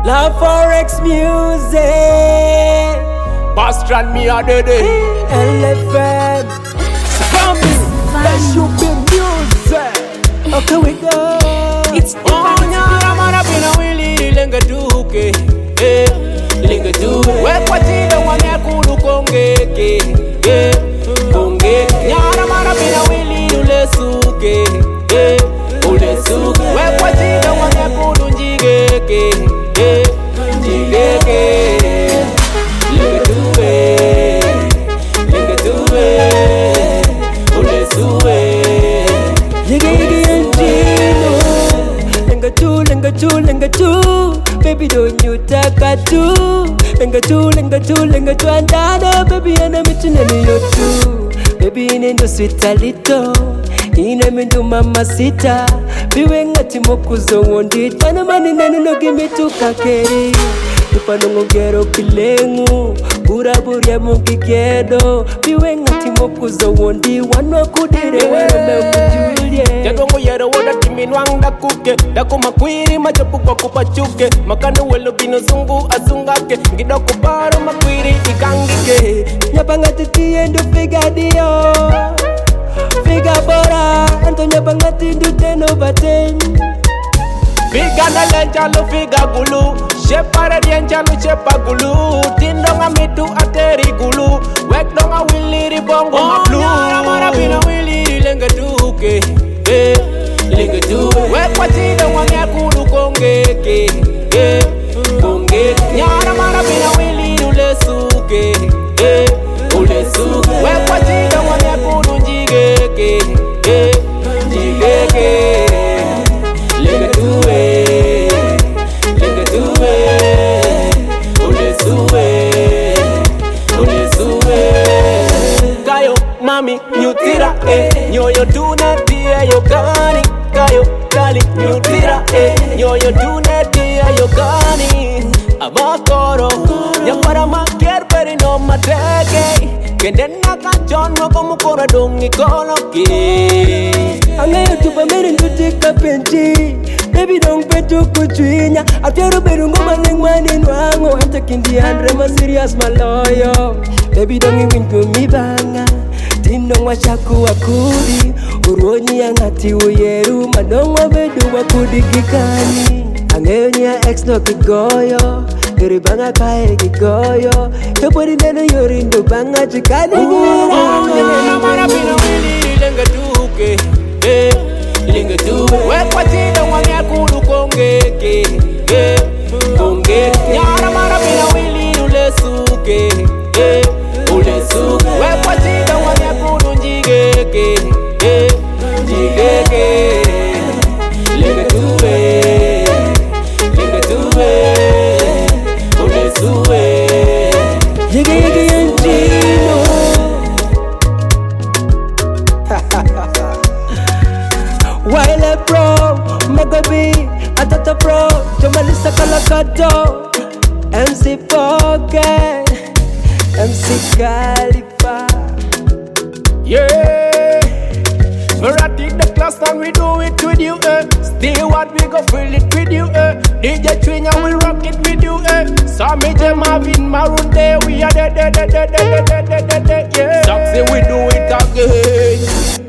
La Forex Music. Bastran me a dead. LFM. Zombie. That should be music. Okay, we go. It's on ya. Man up in a willy linga duke. Linga duke. We kwa chida wane kulu kongeke. Kongeke. Nyara man up in a willy ule suke. Ule suke. We kwa chida wane kulu njigeke. Njigeke. Linga duke. Linga duke. Ule suke. Lenga tu, baby don't you taka tu. Lenga tu, andana, baby ana mitunani yo tu. Baby inendo sweet a little, ina mindu mama sita. Biwe ngati mokuzo wondi, tana mani nani no gimme tu kakeri. Tupanongo gero kilengu, buraburia mugigero. Biwe ngati mokuzo wondi, wano kudire wano kujulie. Jagongo yero woda timinwang da kuke. Dako makwiri majapu kwa kupachuke. Makano welo bino zungu azungake. Ngido kuparo makwiri ikangike. Nyapanga titi endo figa dio, figa bora. Anto nyapanga tindu 10 over 10. Figa na lenjalo figa gulu. Shepare dienjalo shepa gulu. Tindonga mitu ateri gulu. Wekdonga wiliri bongo mablu. Nyara bina wiliri lenga duke. Linga duke. Wekwa chida wange kulu kongeke. Kongeke. Nyara mara bina wiliri ule suke. Ule suke. Wekwa chida wange kulu njigeke. Njigeke. Linga duke. Linga duke. Ule suke. Ule suke. Kayo mami nyutira nyoyo tunetia yo gani. Kayo kali nyutira nyoyo tunetia yo gani. Abakoro nyapara makier peri no mateke. Kende nakachono como kora dongi koloki. Angayo tupa meri ndutika penji. Baby don't petu kuchuinya. After berungo maling manin wango. I'm taking the Andre serious maloyo. Baby don't even to me banga. Tindong washaku wakudi. Uroni angati uyeru. Madong wabedu wakudi kikani. Angayo niya ex no kigoyo. Yori banga kae kigoyo. Topori neno yori ndo banga chikani. Mara bina wili lenga duke. Linga duke. Wekwa chida wange kulu kongeke. Kongeke. Nyara mara bina wili ule suke. Ule suke. Wekwa chida wange kulu njigeke. Njigeke. Linga duke. Linga duke. Ule suke. Yigi Angino. Wile Pro, Megabi, Atata Pro, Jomalisa Kalakato, MC Pocket, MC Khalifa. Yeah, we're at the class and we do it with you, Still what we go feel it with you, DJ Twinya will rock it with you, Sammy J Marvin Maroon Day, we are the, yeah. Sexy we do it again.